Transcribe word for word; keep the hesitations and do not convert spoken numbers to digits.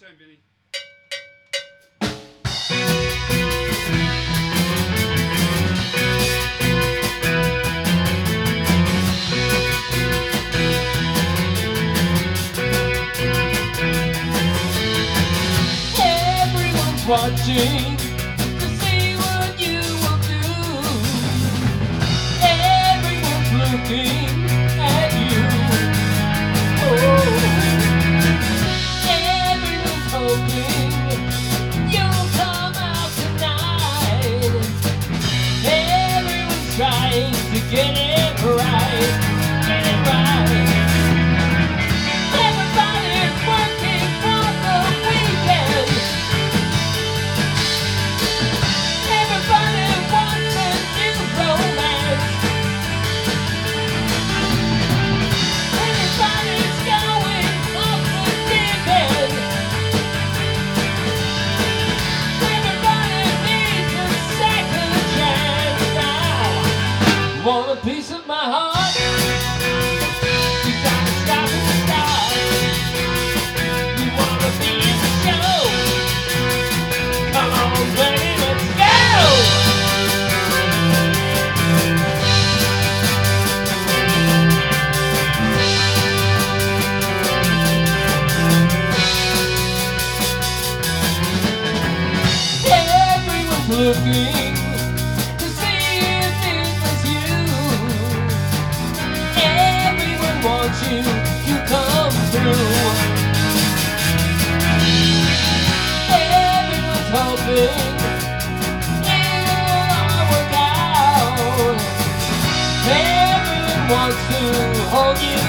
time, Vinny. Everyone's watching to see what you will do. Everyone's looking at you. Oh, everyone's hoping you'll come out tonight. Everyone's trying to get it right, get it right. Everybody's working for the weekend. Everybody wants a new romance. Everybody's going off the deep end. Everybody needs a second chance now. Want a piece of my heart? You gotta stop and start. You wanna be in the show? Come on, baby, let's go! Everyone's looking to see if it was you. Everyone wants you to come through. Everyone's hoping it'll all work out. Everyone wants to hold you